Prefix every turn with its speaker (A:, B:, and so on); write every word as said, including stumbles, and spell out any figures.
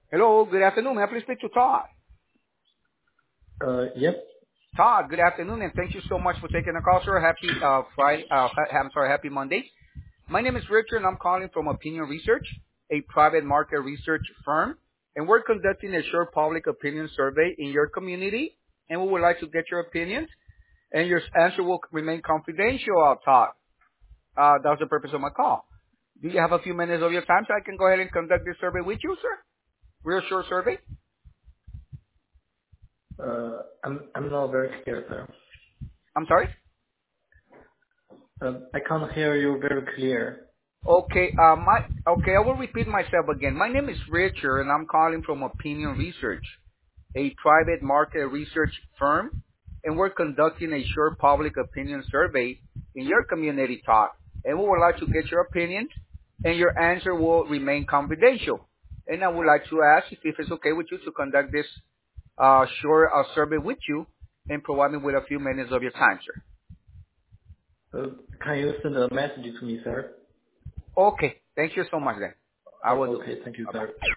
A: Hello, good afternoon. May I please speak to Todd?
B: Uh, yep.
A: Todd, good afternoon, and thank you so much for taking the call, sir. Happy uh, Friday. Uh, ha- I'm sorry, happy Monday. My name is Richard, and I'm calling from Opinion Research, a private market research firm, and we're conducting a short public opinion survey in your community, and we would like to get your opinions, and your answer will remain confidential, uh, Todd. Uh, that's the purpose of my call. Do you have a few minutes of your time so I can go ahead and conduct this survey with you, sir? Real short survey.
B: Uh, I'm I'm not very clear, sir.
A: I'm sorry?
B: Uh, I can't hear you very clear.
A: Okay, uh, my okay, I will repeat myself again. My name is Richard, and I'm calling from Opinion Research, a private market research firm, and we're conducting a short public opinion survey in your community, Todd. And we would like to get your opinions, and your answer will remain confidential. And I would like to ask if, if it's okay with you to conduct this uh, short uh, survey with you and provide me with a few minutes of your time, sir.
B: Uh, can you send a message to me, sir?
A: Okay, thank you so much then. I
B: Uh,
A: will do.
B: okay, thank you,
A: Bye-bye.
B: sir.